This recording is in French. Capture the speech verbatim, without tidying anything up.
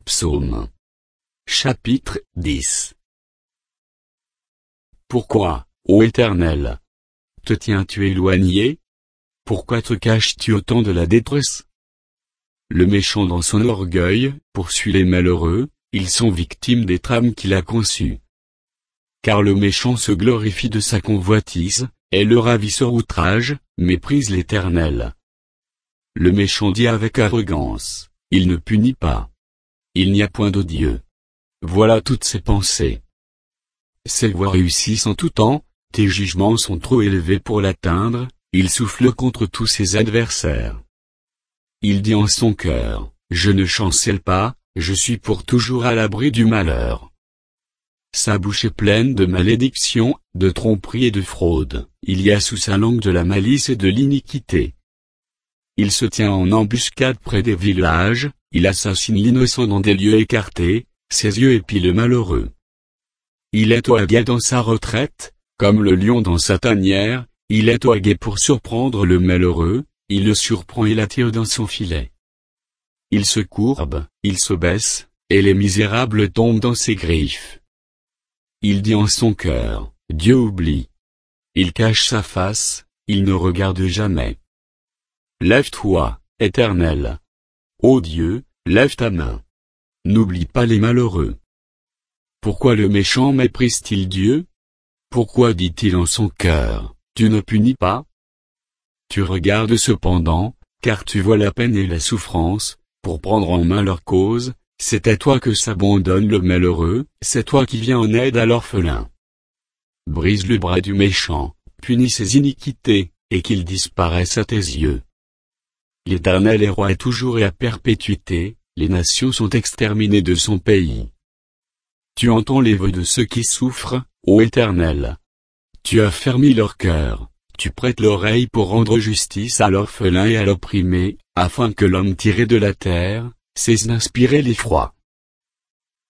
Psaume. Chapitre dix. Pourquoi, ô Éternel, te tiens-tu éloigné? Pourquoi te caches-tu au temps de la détresse? Le méchant dans son orgueil poursuit les malheureux, ils sont victimes des trames qu'il a conçues. Car le méchant se glorifie de sa convoitise, et le ravisseur outrage, méprise l'Éternel. Le méchant dit avec arrogance, il ne punit pas. Il n'y a point de Dieu. Voilà toutes ses pensées. Ses voies réussissent en tout temps, tes jugements sont trop élevés pour l'atteindre, il souffle contre tous ses adversaires. Il dit en son cœur, je ne chancelle pas, je suis pour toujours à l'abri du malheur. Sa bouche est pleine de malédictions, de tromperies et de fraude, il y a sous sa langue de la malice et de l'iniquité. Il se tient en embuscade près des villages, il assassine l'innocent dans des lieux écartés, ses yeux épient le malheureux. Il est au aguet dans sa retraite, comme le lion dans sa tanière, il est au aguet pour surprendre le malheureux, il le surprend et l'attire dans son filet. Il se courbe, il se baisse, et les misérables tombent dans ses griffes. Il dit en son cœur, Dieu oublie. Il cache sa face, il ne regarde jamais. Lève-toi, Éternel. Ô Dieu, lève ta main. N'oublie pas les malheureux. Pourquoi le méchant méprise-t-il Dieu? Pourquoi dit-il en son cœur, tu ne punis pas? Tu regardes cependant, car tu vois la peine et la souffrance, pour prendre en main leur cause, c'est à toi que s'abandonne le malheureux, c'est toi qui viens en aide à l'orphelin. Brise le bras du méchant, punis ses iniquités, et qu'il disparaisse à tes yeux. L'Éternel est roi toujours et à perpétuité, les nations sont exterminées de son pays. Tu entends les vœux de ceux qui souffrent, ô Éternel. Tu as fermé leur cœur, tu prêtes l'oreille pour rendre justice à l'orphelin et à l'opprimé, afin que l'homme tiré de la terre, cesse d'inspirer l'effroi.